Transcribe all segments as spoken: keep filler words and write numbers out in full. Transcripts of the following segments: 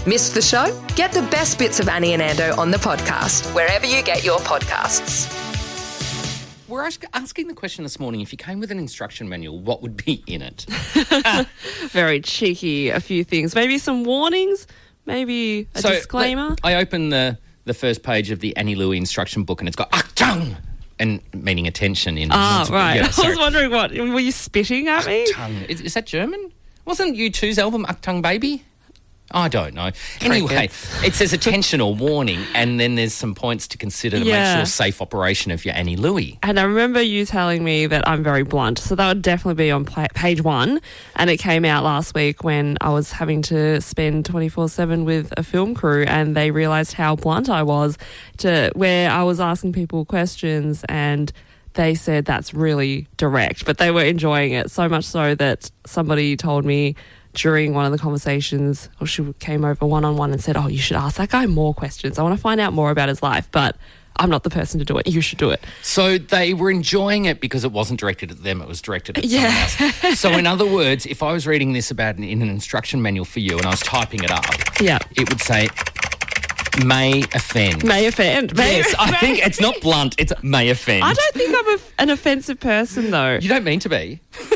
Missed the show? Get the best bits of Annie and Ando on the podcast, wherever you get your podcasts. We're ask- asking the question this morning, if you came with an instruction manual, what would be in it? Very cheeky, a few things. Maybe some warnings, maybe a so, disclaimer. Look, I opened the, the first page of the Annie Louie instruction book and it's got Achtung! And meaning attention in. Ah, right. Yeah, I was wondering what, were you spitting at me? Achtung. Is, is that German? Wasn't U two's album Achtung Baby? I don't know. Anyway, it says attention or warning, and then there's some points to consider to Yeah. make sure safe operation of your Annie Louie. And I remember you telling me that I'm very blunt. So that would definitely be on pla- page one. And it came out last week when I was having to spend twenty-four seven with a film crew, and they realised how blunt I was, to where I was asking people questions and they said that's really direct. But they were enjoying it so much so that somebody told me during one of the conversations, or she came over one-on-one and said, oh, you should ask that guy more questions. I want to find out more about his life, but I'm not the person to do it. You should do it. So they were enjoying it because it wasn't directed at them, it was directed at Yeah. someone else. So in other words, if I was reading this about an, in an instruction manual for you and I was typing it up, Yeah. it would say, may offend. May offend. May, Yes, I may- think it's not blunt, it's may offend. I don't think I'm a, an offensive person, though. You don't mean to be.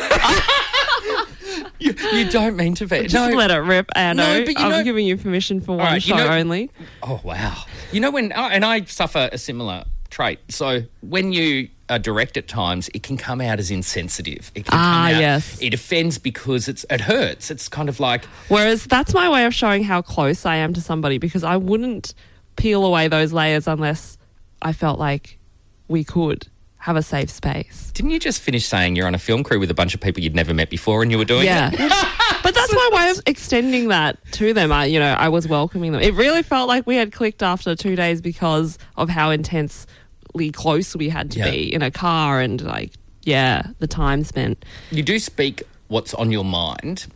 you, you don't mean to be. Just no. let it rip, Anno. No, but you I'm know- giving you permission for one right, you show know- only. Oh, wow. You know, when, oh, and I suffer a similar trait. So when you are direct at times, it can come out as insensitive. It can Ah, come out, yes. It offends because it's it hurts. It's kind of like, Whereas that's my way of showing how close I am to somebody, because I wouldn't peel away those layers unless I felt like we could have a safe space. didn't you just finish saying you're on a film crew with a bunch of people you'd never met before and you were doing Yeah. it? But that's my way of extending that to them. I, you know, I was welcoming them. It really felt like we had clicked after two days because of how intensely close we had to Yeah. be in a car, and like, yeah, the time spent. You do speak what's on your mind,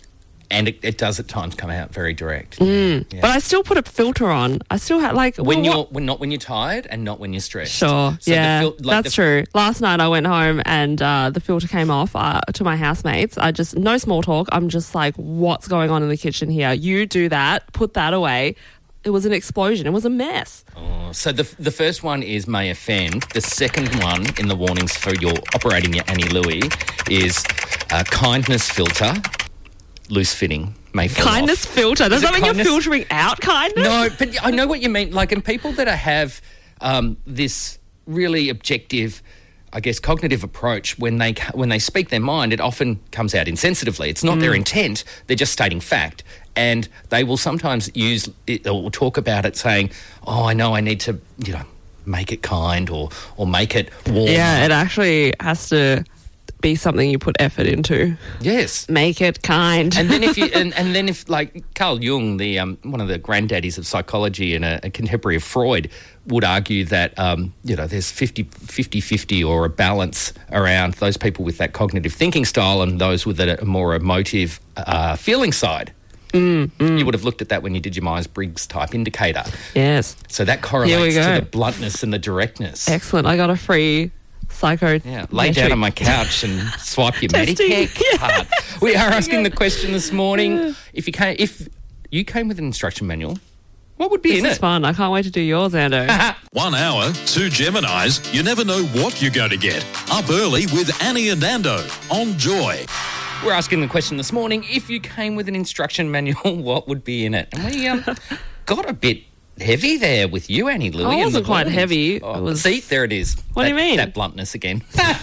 and it, it does at times come out very direct. Mm. Yeah. But I still put a filter on. I still had like when well, you're what- when not when you're tired and not when you're stressed. Sure, So the yeah, fil- like that's the- true. Last night I went home and uh, the filter came off uh, to my housemates. I just, no small talk. I'm just like, what's going on in the kitchen here? You do that, put that away. It was an explosion. It was a mess. Oh, so the the first one is may offend. The second one in the warnings for your operating your Annie Louie is uh, kindness filter, loose fitting, may fall Kindness off. filter. Does Is that it mean kindness? you're filtering out kindness? No, but I know what you mean. Like, and people that are, have um, this really objective, I guess, cognitive approach, when they when they speak their mind, it often comes out insensitively. It's not Mm. their intent; they're just stating fact, and they will sometimes use it or talk about it, saying, "Oh, I know, I need to, you know, make it kind or or make it warm." Yeah, it actually has to be something you put effort into. Yes. Make it kind. And then if you and, and then if like Carl Jung, the um, one of the granddaddies of psychology and a, a contemporary of Freud, would argue that um, you know there's fifty fifty or a balance around those people with that cognitive thinking style and those with a, a more emotive uh, feeling side. Mm, mm. You would have looked at that when you did your Myers-Briggs type indicator. Yes. So that Here we correlates to go. the bluntness and the directness. Excellent. I got a free psycho. Yeah, lay down on my couch and swipe your Testing. Medicare card. We are asking the question this morning: if you came, if you came with an instruction manual, what would be This in is it? fun. I can't wait to do yours, Ando. One hour, two Geminis. You never know what you're going to get. Up early with Annie and Ando on Joy. We're asking the question this morning: if you came with an instruction manual, what would be in it? And we um, got a bit heavy there with you, Annie Louie. I and the wasn't quite warnings. heavy. Oh, It was- See, there it is. What do you That- mean? That bluntness again.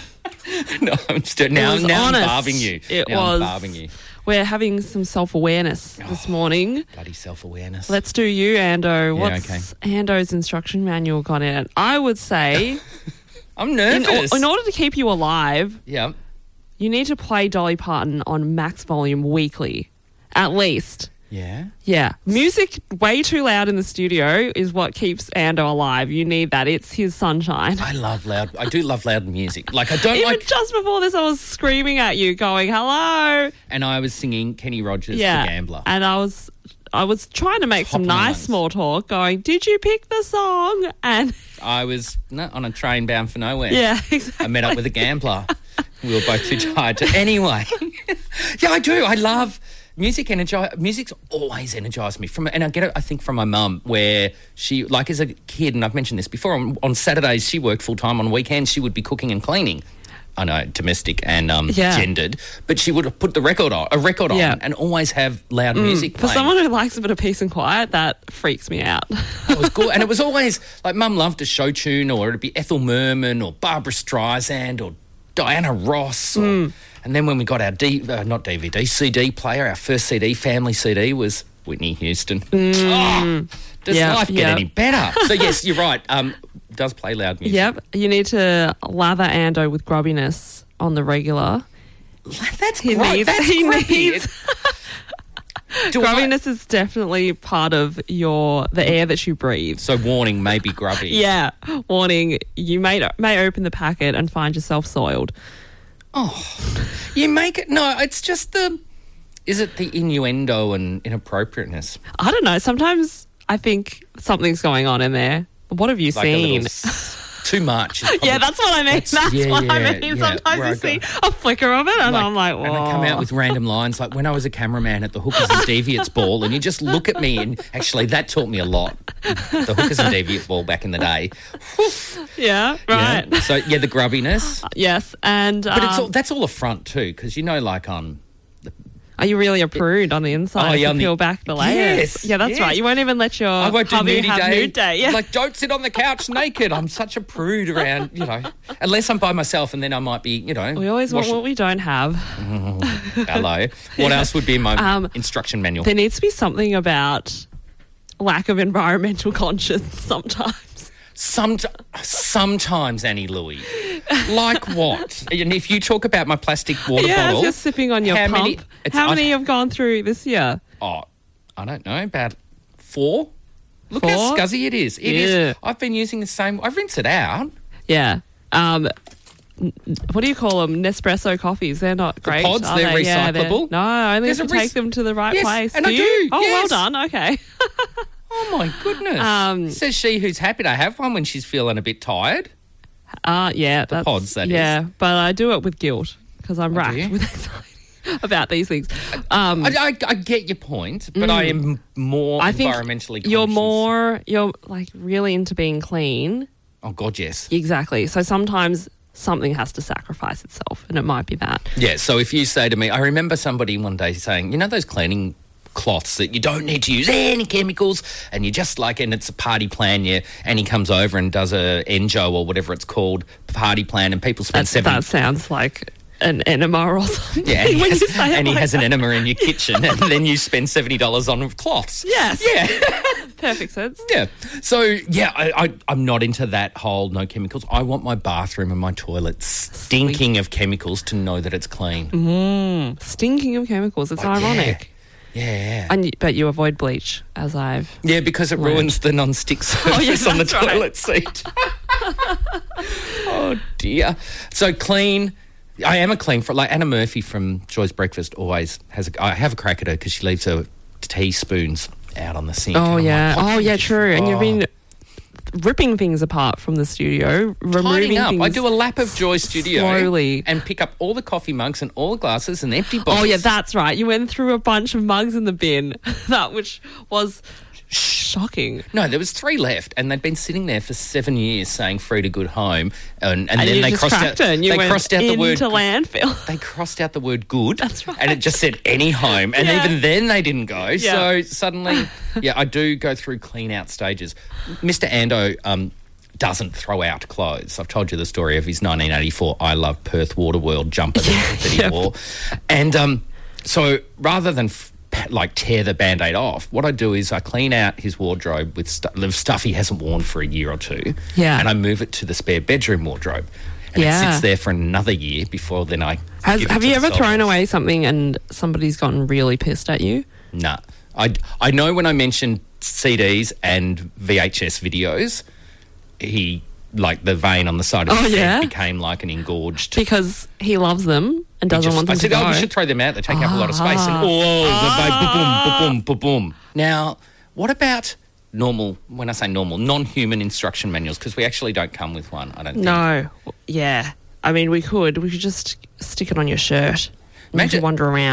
no, I'm still It now. was Now honest. I'm barbing you. It now was. I'm barbing you. We're having some self-awareness this morning. Bloody self-awareness. Let's do you, Ando. Yeah, What's okay. Ando's instruction manual got in it? I would say, I'm in, nervous. in order to keep you alive, yeah. you need to play Dolly Parton on max volume weekly, at least. Yeah. Yeah. Music way too loud in the studio is what keeps Ando alive. You need that. It's his sunshine. I love loud. I do love loud music. Like I don't Even like. just before this, I was screaming at you, going, hello. And I was singing Kenny Rogers, Yeah. The Gambler. And I was I was trying to make some Hopping nice along. small talk, going, did you pick the song? And I was no, on a train bound for nowhere. yeah, exactly. I met up with a gambler. We were both too tired to. Anyway, yeah, I do. I love music energi- music's always energised me. From and I get it, I think, from my mum, where she, like as a kid, and I've mentioned this before, on, on Saturdays she worked full time. On weekends she would be cooking and cleaning. I know, domestic and um, Yeah. gendered, but she would put the record on, a record Yeah. on, and always have loud music For playing. someone who likes a bit of peace and quiet, that freaks me out. It was good, and it was always like Mum loved a show tune, or it'd be Ethel Merman, or Barbara Streisand, or Diana Ross, or, Mm. and then when we got our D, uh, not D V D, C D player, our first C D, family C D, was Whitney Houston. Oh, does Yep, life get yep. any better? So yes, you're right. Um, does play loud music. Yep. You need to lather Ando with grubbiness on the regular. That's He great. needs- That's he creepy. needs- Do I- Grubbiness is definitely part of your the air that you breathe. So warning, maybe grubby. Yeah. Warning, you may may open the packet and find yourself soiled. You make it. No, it's just the. Is it the innuendo and inappropriateness? I don't know. Sometimes I think something's going on in there. What have you Like a seen? little s- too much. is probably- Yeah, that's what I mean. That's, That's- yeah, what I yeah, mean. yeah, Sometimes where you I see go- a flicker of it, and I'm like, whoa. and I come out with random lines like when I was a cameraman at the Hookers and Deviates Ball, and you just look at me, and actually that taught me a lot. The Hookers and Deviates Ball back in the day. Yeah, right. Yeah. So yeah, the grubbiness, Yes, and but it's um, all, that's all a front too, because you know, like um, are you really a prude on the inside? Oh, yeah, to on the- peel back the layers. Yes, yeah, that's yes. right. You won't even let your I won't do hubby nudie have day. nude day. Yeah, Like, don't sit on the couch naked. I'm such a prude around, you know, unless I'm by myself, and then I might be, you know. we always want washing- what we don't have. Hello. What else would be in my Um, instruction manual? There needs to be something about lack of environmental conscience sometimes. Some, sometimes, Annie Louie. Like what? And if you talk about my plastic water yeah, bottle, as you're sipping on your how pump. many- it's- how I've- many have gone through this year? oh, I don't know, about four. Look how Four? scuzzy it is. It is. Yeah. I've been using the same. I rinse it out. Yeah. Um, n- what do you call them? Nespresso coffees. They're not great. pods, are they're they? Yeah, they're- recyclable? no, only There's if you a rec- take them to the right Yes, place. and do I you? do, Oh, yes. well done. Okay. Oh my goodness! Um, Says she who's happy to have one when she's feeling a bit tired. Uh, yeah. That's, pods, that is. yeah, but I do it with guilt because I'm Oh, do racked you? with anxiety about these things. Um, I, I, I get your point, but I am more I think environmentally. you're conscious. more, you're like really into being clean. Oh God, yes. Exactly. So sometimes something has to sacrifice itself, and it might be that. Yeah, so if you say to me, I remember somebody one day saying, you know those cleaning cloths that you don't need to use any chemicals, and you just like, and it's a party plan, yeah, and he comes over and does a Enjo or whatever it's called, party plan, and people spend That, seventy... that sounds like an enema or something. yeah, and he when has, you say it and he like has an that. enema in your kitchen, and then you spend seventy dollars on cloths. Yes. Yeah. Perfect sense. Yeah. So, yeah, I, I, I'm not into that whole no chemicals. I want my bathroom and my toilet stinking of chemicals to know that it's clean. Stinking of chemicals. It's Like, ironic. Yeah. yeah. And you, but you avoid bleach, as I've. Yeah, because it Learned. ruins the non-stick surface Oh, yeah, on the that's right. toilet seat. Oh, dear. So clean. I am a clean for like Anna Murphy from Joy's Breakfast always has a, I have a crack at her because she leaves her teaspoons out on the sink. Oh, And I'm yeah. like, what oh, can yeah, you- true. And Oh. you've been ripping things apart from the studio, removing Tidying up. things. I do a lap of Joy's studio slowly. and pick up all the coffee mugs and all the glasses and empty bottles. Oh, yeah, that's right. You went through a bunch of mugs in the bin, that which was shocking. No, there was three left, and they'd been sitting there for seven years saying "free to good home," and, and, And then you they just crossed cracked out. it and you they went crossed out the into word. landfill. They crossed out the word "good." That's right. and it just said "any home," and Yeah. even then they didn't go. Yeah. So suddenly, yeah, I do go through clean out stages. Mister Ando um, doesn't throw out clothes. I've told you the story of his nineteen eighty-four I Love Perth Waterworld jumper that, that he Yeah. wore, and um, so rather than f- like tear the Band-Aid off, what I do is I clean out his wardrobe with stu- with stuff he hasn't worn for a year or two, Yeah. and I move it to the spare bedroom wardrobe, and Yeah. it sits there for another year before then I Has, give it have to you the ever thrown soldiers. away something and somebody's gotten really pissed at you? Nah. I, I know when I mentioned C Ds and V H S videos, he, like the vein on the side of Oh, his yeah? head became like an engorged. Because he loves them and He doesn't just- want them I said, to go. oh, we should throw them out. They take up a lot of space. And, oh, Ah. boom, boom, boom, boom. Now, what about normal, when I say normal, non-human instruction manuals? Because we actually don't come with one, I don't think. No. Yeah. I mean, we could. We could just stick it on your shirt. And you Imagine- could wander around.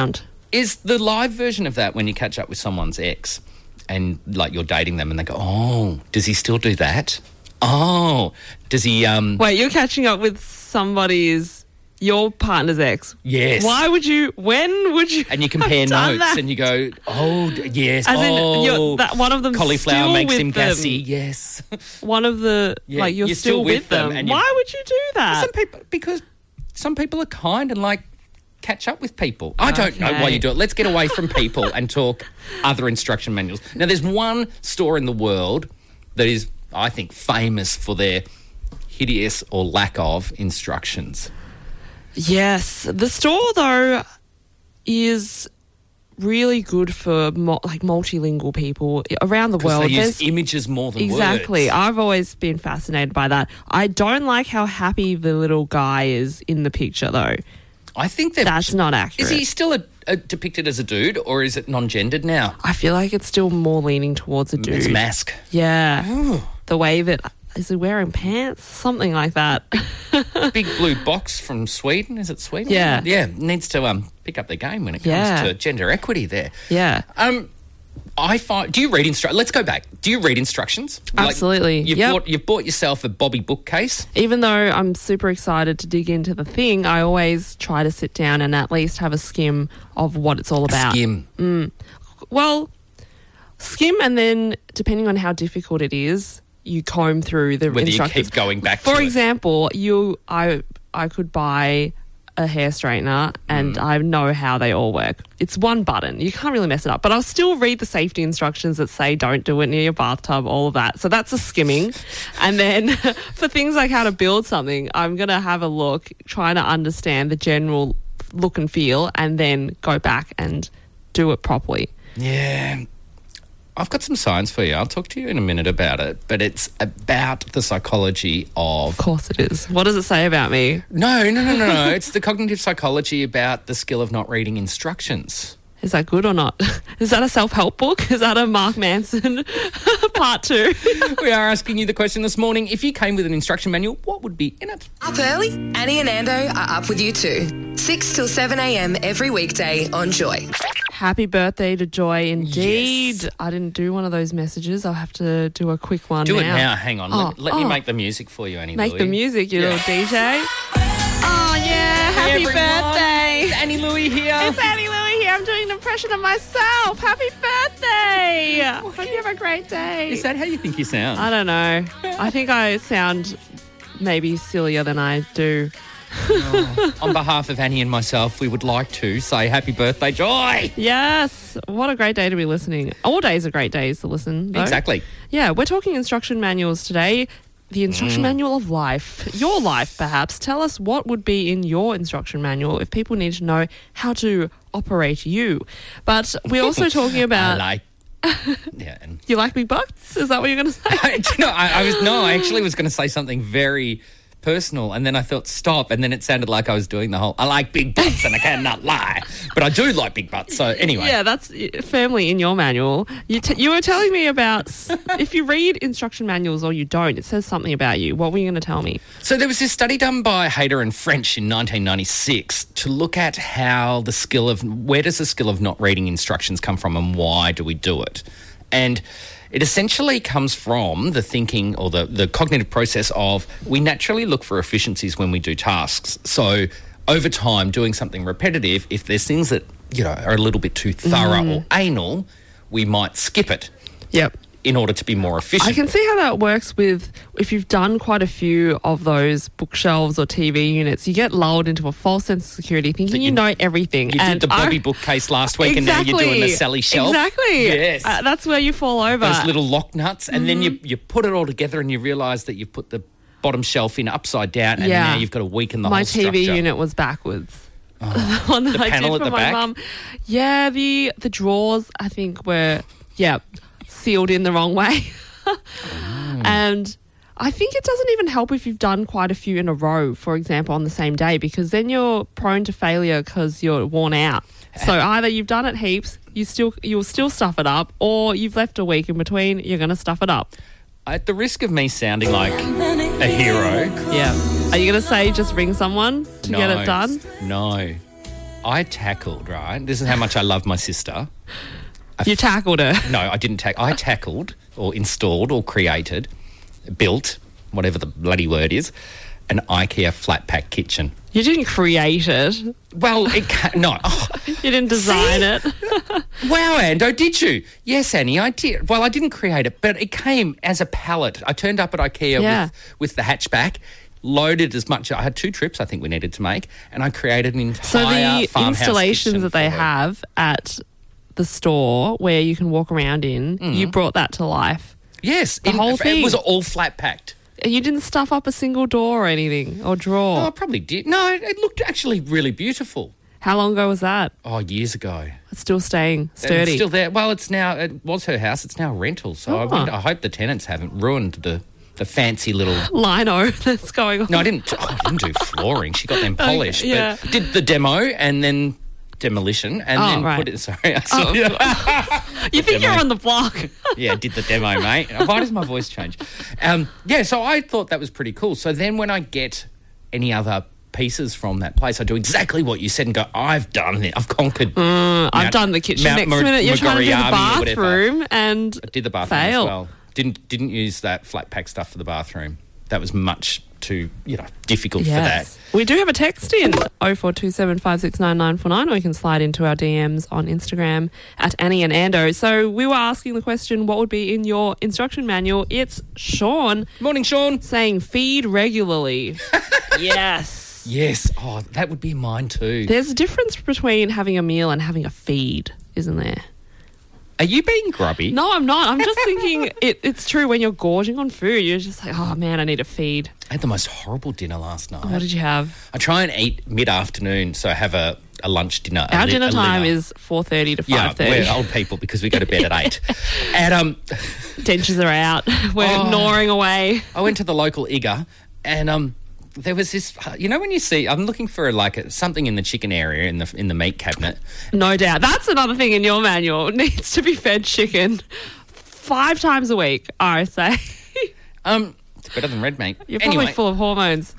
Is the live version of that when you catch up with someone's ex and, like, you're dating them and they go, oh, does he still do that? Oh, does he... um? Wait, you're catching up with somebody's, your partner's ex? Yes. Why would you, when would you And you compare have done notes that? and you go, oh, d- yes, As in, oh, you're- that one of them cauliflower still makes with him them. gassy, yes. One of the, Yeah, like, you're, you're still, still with, with them them. and you- Why would you do that? Some people, because some people are kind and, like, catch up with people. I don't know why Okay. you do it. Let's get away from people and talk other instruction manuals. Now, there's one store in the world that is, I think, famous for their hideous or lack of instructions. Yes. The store, though, is really good for mul- like multilingual people around the Because world. they use There's- images more than Exactly. words. I've always been fascinated by that. I don't like how happy the little guy is in the picture, though. I think they've... That's not accurate. Is he still a, a depicted as a dude, or is it non-gendered now? I feel like it's still more leaning towards a dude. It's mask. Yeah. The way that... Is he wearing pants? Something like that. Big blue box from Sweden. Is it Sweden? Yeah. Yeah. Needs to um pick up their game when it comes Yeah. to gender equity there. Yeah. Um, I find. Do you read instru? Let's go back. Do you read instructions? Like, Absolutely. you've Yep. bought you've bought yourself a Bobby bookcase. Even though I'm super excited to dig into the thing, I always try to sit down and at least have a skim of what it's all about. Skim. Well, skim, and then depending on how difficult it is, you comb through the Whether you instructions. keep going back For to it. example, you, I, I could buy a hair straightener, and Mm. I know how they all work. It's one button. You can't really mess it up. But I'll still read the safety instructions that say don't do it near your bathtub, all of that. So that's a skimming. And then for things like how to build something, I'm going to have a look, trying to understand the general look and feel, and then go back and do it properly. Yeah. I've got some science for you. I'll talk to you in a minute about it, but it's about the psychology of... Of course it is. What does it say about me? No, no, no, no, no. It's the cognitive psychology about the skill of not reading instructions. Is that good or not? Is that a self-help book? Is that a Mark Manson part two? We are asking you the question this morning. If you came with an instruction manual, what would be in it? Up early? Annie and Ando are up with you too. six till seven a.m. every weekday on Joy. Happy birthday to Joy, indeed. Yes. I didn't do one of those messages. I'll have to do a quick one Do now. it now. Hang on. Oh, let let me oh. make the music for you, Annie Make Louie. the music, you Yeah. little D J. Oh, yeah. Happy Hey, everyone. birthday. It's Annie Louie here. It's Annie Louie here. I'm doing an impression of myself. Happy birthday. Hope you have a great day. Is that how you think you sound? I don't know. I think I sound maybe sillier than I do. On behalf of Annie and myself, we would like to say happy birthday, Joy. Yes. What a great day to be listening. All days are great days to listen, though. Exactly. Yeah, we're talking instruction manuals today. The instruction Mm. manual of life. Your life, perhaps. Tell us what would be in your instruction manual if people need to know how to operate you. But we're also talking I about... like. Yeah. And You like big butts? Is that what you're going to say? I, do you know, I, I was no, I actually was going to say something very personal, and then I thought stop, and then it sounded like I was doing the whole I like big butts and I cannot lie, but I do like big butts. So anyway, Yeah, that's firmly in your manual. You, t- you were telling me about s- if you read instruction manuals or you don't, it says something about you. What were you going to tell me? So there was this study done by Hayter and French in nineteen ninety-six to look at how the skill of where does the skill of not reading instructions come from and why do we do it, and it essentially comes from the thinking or the, the cognitive process of we naturally look for efficiencies when we do tasks. So over time, doing something repetitive, if there's things that, you know, are a little bit too thorough or anal, we might skip it Yep. in order to be more efficient. I can see how that works with if you've done quite a few of those bookshelves or T V units, you get lulled into a false sense of security thinking you, you- know everything. You and did the Bobby I- bookcase last week exactly. and now you're doing the Sally shelf. Exactly. Yes. Uh, that's where you fall over. Those little lock nuts. And then you, you put it all together and you realise that you've put the bottom shelf in upside down and Yeah. now you've got to weaken the My whole T V structure. unit was backwards. the one that The I panel did at for the my back? mum. Yeah, the the drawers I think were yeah sealed in the wrong way, and I think it doesn't even help if you've done quite a few in a row, for example, on the same day, because then you're prone to failure because you're worn out. So either you've done it heaps, you still you'll still stuff it up, or you've left a week in between, you're going to stuff it up. At the risk of me sounding like a hero, Yeah. Are you going to say just ring someone to no, get it done? No. I tackled, right? This is how much I love my sister. You tackled her. No, I didn't tackle. I tackled or installed or created, built, whatever the bloody word is, an IKEA flat pack kitchen. You didn't create it. Well, it can't, no. Oh, You didn't design it. wow, Ando, did you? Yes, Annie, I did. Well, I didn't create it, but it came as a pallet. I turned up at IKEA Yeah. with, with the hatchback, loaded as much. I had two trips I think we needed to make, and I created an entire So the farmhouse installations kitchen that they for her. have at the store where you can walk around in, you brought that to life. Yes, The whole It thing. was all flat packed. You didn't stuff up a single door or anything or drawer. Oh, I probably did. No, it looked actually really beautiful. How long ago was that? Oh, years ago. It's still staying And sturdy. It's still there. Well, it's now, it was her house. It's now a rental. So I, Oh. wonder, I hope the tenants haven't ruined the, the fancy little... Lino that's going on. No, I didn't, oh, I didn't do flooring. She got them polished. Okay, yeah. But did the demo and then demolition and Oh, then right. put it... Sorry. I saw, You think demo. you're on the block. yeah, did the demo, mate. Why does my voice change? Um, yeah, so I thought that was pretty cool. So then when I get any other pieces from that place, I do exactly what you said and go, I've done it. I've conquered. I've Mount- done the kitchen. Mount Next Mar- minute, you're trying to do the Magoriami or whatever. bathroom and I did the bathroom fail. as well. Didn't didn't use that flat pack stuff for the bathroom. That was much too, you know, difficult for that. Yes. We do have a text in oh four two seven, five six nine, nine four nine, or you can slide into our D Ms on Instagram at Annie and Ando. So we were asking the question, what would be in your instruction manual? It's Sean Morning, Sean. saying feed regularly. Yes. Yes. Oh, that would be mine too. There's a difference between having a meal and having a feed, isn't there? Are you being grubby? No, I'm not. I'm just thinking it, it's true when you're gorging on food. You're just like, oh, man, I need a feed. I had the most horrible dinner last night. What did you have? I try and eat mid-afternoon, so I have a, a lunch dinner. a Our li- dinner a time liver. is four thirty to Yeah, five thirty. we're old people because we go to bed at eight. And um, Dentures are out. We're Oh. gnawing away. I went to the local I G A and um, there was this, you know when you see, I'm looking for like a, something in the chicken area in the in the meat cabinet. No doubt. That's another thing in your manual. It needs to be fed chicken five times a week, I say. Um, it's better than red meat. You're probably anyway, full of hormones.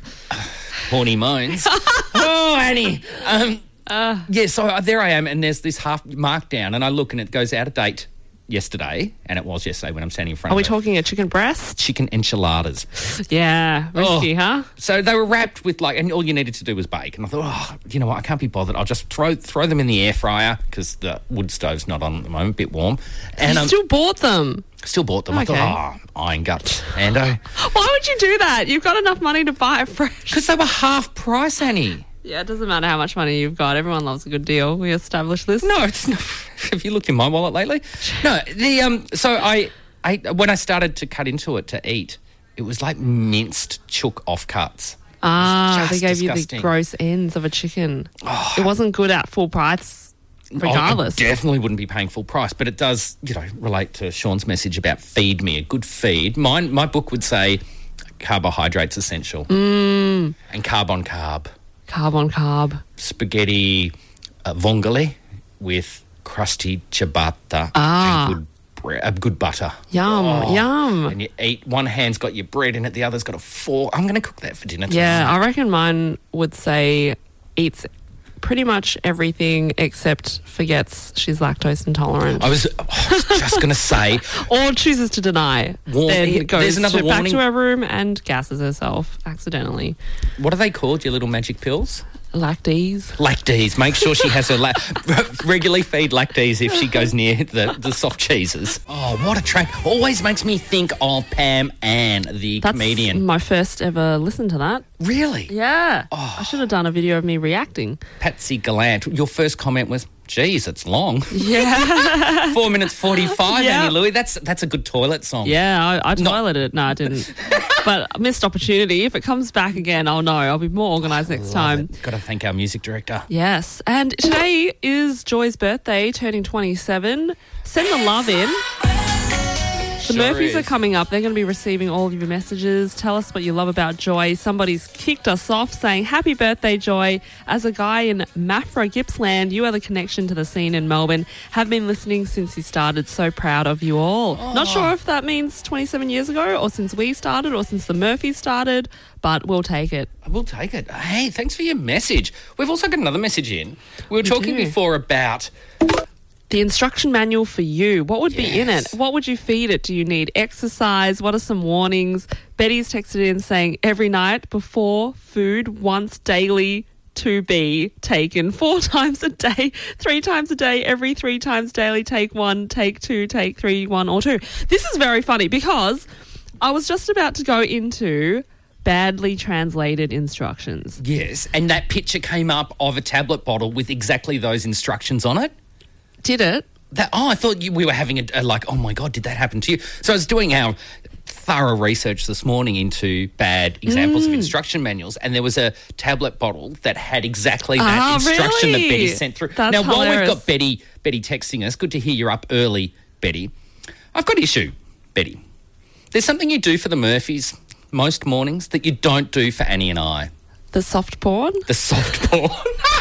horny moans. Oh, Annie. Um, Uh. yeah, so there I am, and there's this half markdown, and I look, and it goes out of date yesterday, and it was yesterday when I'm standing in front Are we of it. talking a chicken breast? Chicken enchiladas. Yeah. Risky, Oh. huh? So they were wrapped with like, and all you needed to do was bake. And I thought, oh, you know what? I can't be bothered. I'll just throw throw them in the air fryer because the wood stove's not on at the moment, a bit warm. And You um, still bought them. still bought them. Okay. I thought, oh, iron guts, Ando, Why would you do that? You've got enough money to buy it fresh. because they were half price, Annie. Yeah, it doesn't matter how much money you've got. Everyone loves a good deal. We established this. No, it's not. Have you looked in my wallet lately? No, the um. So I, I when I started to cut into it to eat, it was like minced chook offcuts. Ah, they just gave you disgusting. the gross ends of a chicken. It wasn't good at full price, regardless. I definitely wouldn't be paying full price, but it does, you know, relate to Sean's message about feed me, a good feed. Mine, my book would say carbohydrates essential Mm. and carb on carb. Carb on carb. Spaghetti uh, vongole with crusty ciabatta Ah. and good bre- uh, good butter. Yum, Oh, yum. And you eat, one hand's got your bread in it, the other's got a fork. I'm going to cook that for dinner tonight. Yeah, I reckon mine would say eats pretty much everything except forgets she's lactose intolerant. I was, I was just going to say, Or chooses to deny. Warn- then here- goes there's another to, back warning. to her room and gasses herself accidentally. what are they called, your little magic pills? Lactase. Lactase. Make sure she has her la- regularly feed Lactase if she goes near the, the soft cheeses. Oh, what a track! Always makes me think of Pam Ann, the That's comedian. my first ever listen to that. Really? Yeah. Oh. I should have done a video of me reacting. Patsy Gallant. Your first comment was, "Geez, it's long." Yeah. Four minutes forty-five, Yeah. Annie Louie. That's that's a good toilet song. Yeah, I, I No. toileted it. No, I didn't. But missed opportunity. If it comes back again, I'll know. I'll be more organised next time. Got to thank our music director. Yes. And today is Joy's birthday, turning twenty-seven. Send the love in. The Sure Murphys is. are coming up. They're going to be receiving all of your messages. Tell us what you love about Joy. Somebody's kicked us off saying, happy birthday, Joy. As a guy in Maffra, Gippsland, you are the connection to the scene in Melbourne. Have been listening since you started. So proud of you all. Oh. Not sure if that means twenty-seven years ago or since we started or since the Murphys started, but we'll take it. We'll take it. Hey, thanks for your message. We've also got another message in. We were We talking do. before about... The instruction manual for you. What would be in it? Yes. What would you feed it? Do you need exercise? What are some warnings? Betty's texted in saying every night before food, once daily to be taken. Four times a day, three times a day, every three times daily, take one, take two, take three, one or two. This is very funny because I was just about to go into badly translated instructions. Yes, and that picture came up of a tablet bottle with exactly those instructions on it. Did it? That oh, I thought you, we were having a, a like. Oh my God, did that happen to you? So I was doing our thorough research this morning into bad examples Mm. of instruction manuals, and there was a tablet bottle that had exactly that Ah, instruction really? that Betty sent through. That's now, while we've hilarious. got Betty, Betty texting us, good to hear you're up early, Betty. I've got an issue, Betty. There's something you do for the Murphys most mornings that you don't do for Annie and I. The soft porn? The soft porn.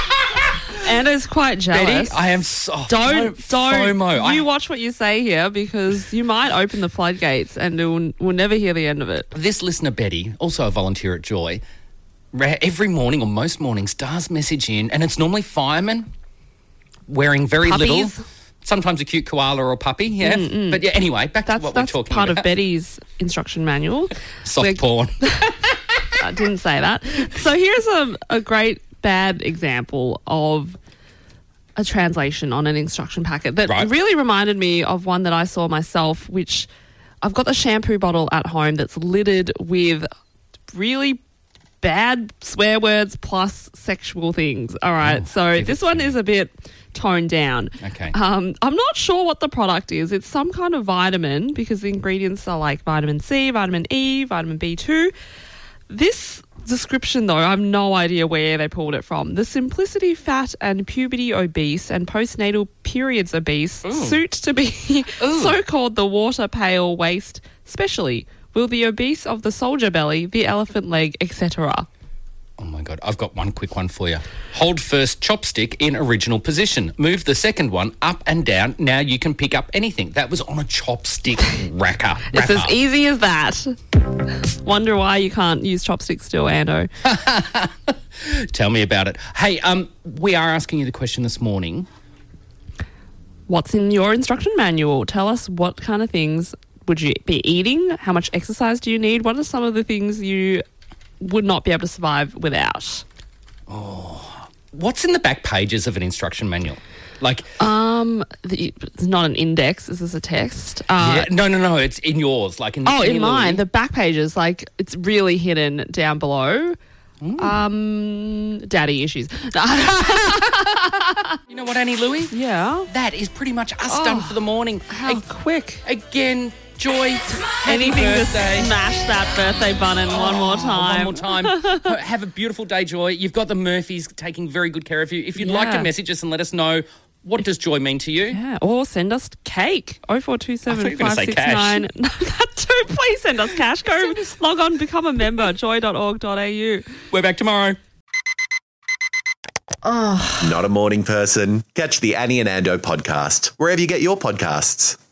Anna's quite jealous. Betty, I am so Don't, don't. FOMO. You I- watch what you say here because you might open the floodgates and we'll, we'll never hear the end of it. This listener, Betty, also a volunteer at Joy, ra- every morning or most mornings does message in, and it's normally firemen wearing very Puppies. little, sometimes a cute koala or puppy, yeah. But yeah, anyway, back That's, to what that's we're talking part about. of Betty's instruction manual. Soft We're- porn. I didn't say that. So here's a, a great bad example of a translation on an instruction packet that Right. really reminded me of one that I saw myself, which I've got the shampoo bottle at home that's littered with really bad swear words plus sexual things. All right. Oh, so give this it one to is me. a bit toned down. Okay. Um, I'm not sure what the product is. It's some kind of vitamin because the ingredients are like vitamin C, vitamin E, vitamin B two. This description, though, I have no idea where they pulled it from. The simplicity fat and puberty obese and postnatal periods obese suit to be so-called the water pale waist specially. Will the obese of the soldier belly, the elephant leg, et cetera. Oh my God, I've got one quick one for you. Hold first chopstick in original position. Move the second one up and down. Now you can pick up anything. That was on a chopstick racker. It's wrapper. as easy as that. Wonder why you can't use chopsticks still, Ando. Tell me about it. Hey, um, we are asking you the question this morning. What's in your instruction manual? Tell us what kind of things would you be eating? How much exercise do you need? What are some of the things you would not be able to survive without? What's in the back pages of an instruction manual? Like, Um, the, it's not an index. Is this a text? Uh, yeah, no, no, no. It's in yours. Like in Oh, Annie in mine, Louie. the back pages, like it's really hidden down below. Mm. Um, daddy issues. You know what, Annie Louie? Yeah. That is pretty much us Oh, done for the morning. How Ag- quick. again, Joy. Happy Anything to birthday. smash that birthday button one more time. One more time. Have a beautiful day, Joy. You've got the Murphys taking very good care of you. If you'd like to Yeah. message us and let us know, what does joy mean to you? Yeah, or send us cake. oh four two I seven thought you were gonna five say six cash. nine. No, that too. Please send us cash. Go log on, become a member, joy dot org dot a u. We're back tomorrow. Not a morning person? Catch the Annie and Ando podcast wherever you get your podcasts.